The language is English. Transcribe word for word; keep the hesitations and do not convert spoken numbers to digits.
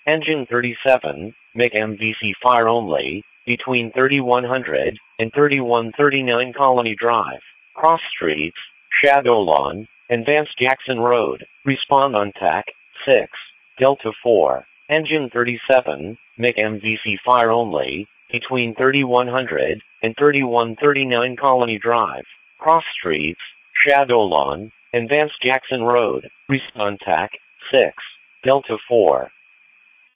Engine thirty-seven, M I G M V C fire only, between thirty-one hundred and thirty-one thirty-nine Colony Drive, Cross Streets, Shadow Lawn, and Vance Jackson Road. Respond on T A C six, Delta four. Engine thirty-seven, M I G M V C fire only, between thirty-one hundred and thirty-one thirty-nine Colony Drive, Cross Streets, Shadow Lawn, and Vance Jackson Road. Respond T A C six, Delta four.